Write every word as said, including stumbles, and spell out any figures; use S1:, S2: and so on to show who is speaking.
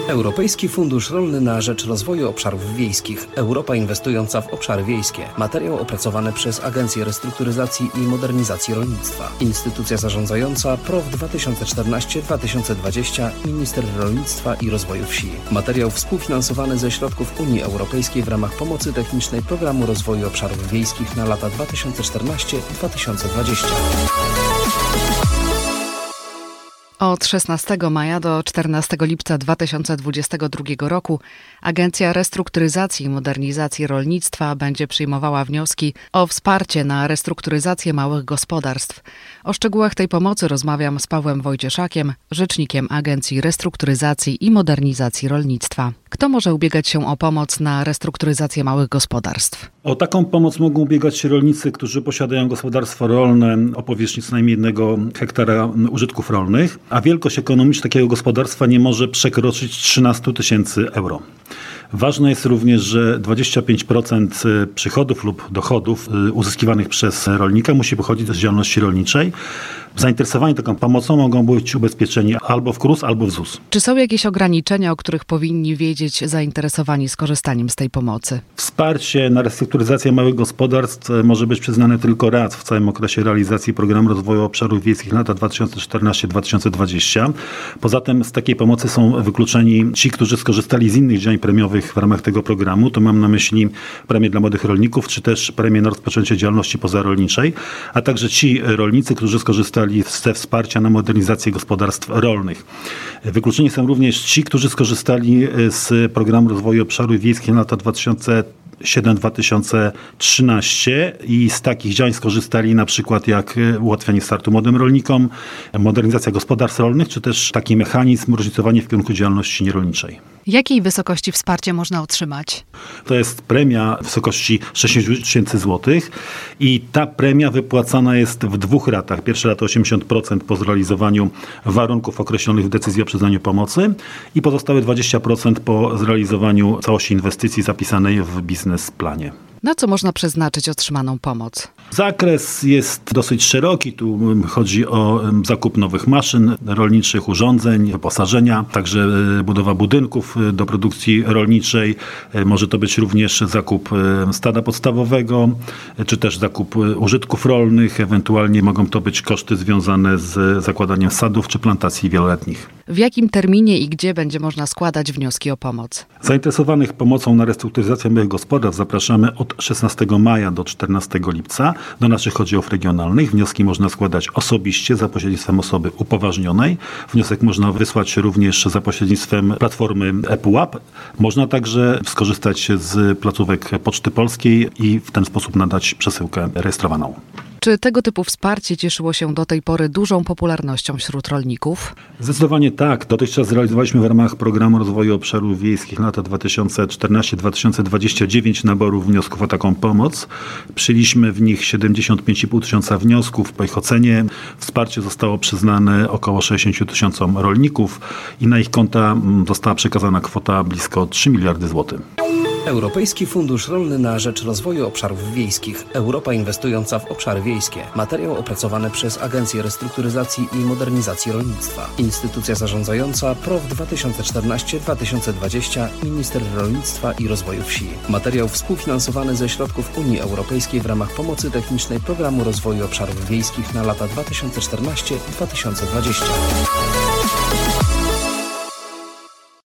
S1: Europejski Fundusz Rolny na rzecz Rozwoju Obszarów Wiejskich. Europa inwestująca w obszary wiejskie. Materiał opracowany przez Agencję Restrukturyzacji i Modernizacji Rolnictwa. Instytucja zarządzająca P R O W dwa tysiące czternaście do dwa tysiące dwudziestego. Minister Rolnictwa i Rozwoju Wsi. Materiał współfinansowany ze środków Unii Europejskiej w ramach pomocy technicznej Programu Rozwoju Obszarów Wiejskich na lata dwa tysiące czternasty do dwa tysiące dwudziestego.
S2: Od szesnastego maja do czternastego lipca dwa tysiące dwudziestego drugiego roku Agencja Restrukturyzacji i Modernizacji Rolnictwa będzie przyjmowała wnioski o wsparcie na restrukturyzację małych gospodarstw. O szczegółach tej pomocy rozmawiam z Pawłem Wojcieszakiem, rzecznikiem Agencji Restrukturyzacji i Modernizacji Rolnictwa. Kto może ubiegać się o pomoc na restrukturyzację małych gospodarstw?
S3: O taką pomoc mogą ubiegać się rolnicy, którzy posiadają gospodarstwo rolne o powierzchni co najmniej jednego hektara użytków rolnych, a wielkość ekonomiczna takiego gospodarstwa nie może przekroczyć trzynaście tysięcy euro. Ważne jest również, że dwadzieścia pięć procent przychodów lub dochodów uzyskiwanych przez rolnika musi pochodzić z działalności rolniczej. Zainteresowani taką pomocą mogą być ubezpieczeni albo w K R U S, albo w Z U S.
S2: Czy są jakieś ograniczenia, o których powinni wiedzieć zainteresowani skorzystaniem z tej pomocy?
S3: Wsparcie na restrukturyzację małych gospodarstw może być przyznane tylko raz w całym okresie realizacji Programu Rozwoju Obszarów Wiejskich na lata dwa tysiące czternasty do dwa tysiące dwudziestego. Poza tym z takiej pomocy są wykluczeni ci, którzy skorzystali z innych działań premiowych w ramach tego programu. To mam na myśli premię dla młodych rolników, czy też premię na rozpoczęcie działalności pozarolniczej, a także ci rolnicy, którzy skorzystali ze wsparcia na modernizację gospodarstw rolnych. Wykluczeni są również ci, którzy skorzystali z Programu Rozwoju Obszarów Wiejskich na lata dwa tysiące siódmy do dwa tysiące trzynastego i z takich działań skorzystali na przykład jak ułatwianie startu młodym rolnikom, modernizacja gospodarstw rolnych, czy też taki mechanizm różnicowanie w kierunku działalności nierolniczej.
S2: Jakiej wysokości wsparcie można otrzymać?
S3: To jest premia w wysokości sześćdziesiąt tysięcy złotych i ta premia wypłacana jest w dwóch ratach. Pierwsza rata osiemdziesiąt procent po zrealizowaniu warunków określonych w decyzji o przyznaniu pomocy i pozostałe dwadzieścia procent po zrealizowaniu całości inwestycji zapisanej w biznesplanie.
S2: Na co można przeznaczyć otrzymaną pomoc?
S3: Zakres jest dosyć szeroki. Tu chodzi o zakup nowych maszyn rolniczych, urządzeń, wyposażenia, także budowa budynków do produkcji rolniczej. Może to być również zakup stada podstawowego, czy też zakup użytków rolnych. Ewentualnie mogą to być koszty związane z zakładaniem sadów czy plantacji wieloletnich.
S2: W jakim terminie i gdzie będzie można składać wnioski o pomoc?
S3: Zainteresowanych pomocą na restrukturyzację małych gospodarstw zapraszamy od szesnastego maja do czternastego lipca do naszych oddziałów regionalnych. Wnioski można składać osobiście za pośrednictwem osoby upoważnionej. Wniosek można wysłać również za pośrednictwem platformy ePUAP. Można także skorzystać z placówek Poczty Polskiej i w ten sposób nadać przesyłkę rejestrowaną.
S2: Czy tego typu wsparcie cieszyło się do tej pory dużą popularnością wśród rolników?
S3: Zdecydowanie tak. Dotychczas zrealizowaliśmy w ramach Programu Rozwoju Obszarów Wiejskich na lata dwa tysiące czternasty do dwa tysiące dwudziestego dziewięć naborów wniosków o taką pomoc. Przyjęliśmy w nich siedemdziesiąt pięć i pół tysiąca wniosków. Po ich ocenie wsparcie zostało przyznane około sześćdziesięciu tysiącom rolników i na ich konta została przekazana kwota blisko trzy miliardy złotych.
S1: Europejski Fundusz Rolny na rzecz Rozwoju Obszarów Wiejskich. Europa inwestująca w obszary wiejskie. Materiał opracowany przez Agencję Restrukturyzacji i Modernizacji Rolnictwa. Instytucja zarządzająca P R O W dwa tysiące czternaście do dwa tysiące dwudziestego. Minister Rolnictwa i Rozwoju Wsi. Materiał współfinansowany ze środków Unii Europejskiej w ramach pomocy technicznej Programu Rozwoju Obszarów Wiejskich na lata dwa tysiące czternasty do dwa tysiące dwudziestego.